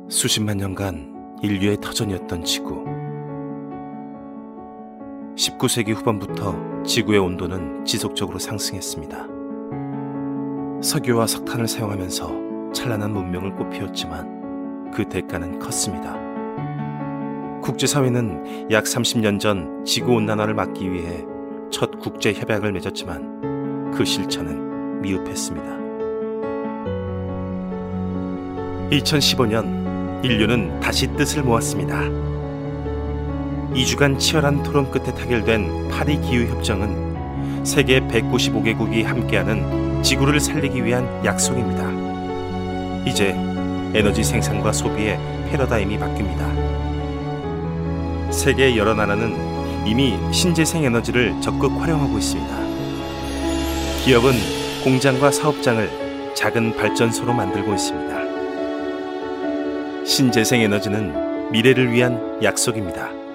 수십만 년간 인류의 터전이었던 지구. 19세기 후반부터 지구의 온도는 지속적으로 상승했습니다. 석유와 석탄을 사용하면서 찬란한 문명을 꽃피웠지만 그 대가는 컸습니다. 국제사회는 약 30년 전 지구온난화를 막기 위해 첫 국제협약을 맺었지만 그 실천은 미흡했습니다. 2015년 인류는 다시 뜻을 모았습니다. 2주간 치열한 토론 끝에 타결된 파리 기후협정은 세계 195개국이 함께하는 지구를 살리기 위한 약속입니다. 이제 에너지 생산과 소비의 패러다임이 바뀝니다. 세계 여러 나라는 이미 신재생 에너지를 적극 활용하고 있습니다. 기업은 공장과 사업장을 작은 발전소로 만들고 있습니다. 신재생 에너지는 미래를 위한 약속입니다.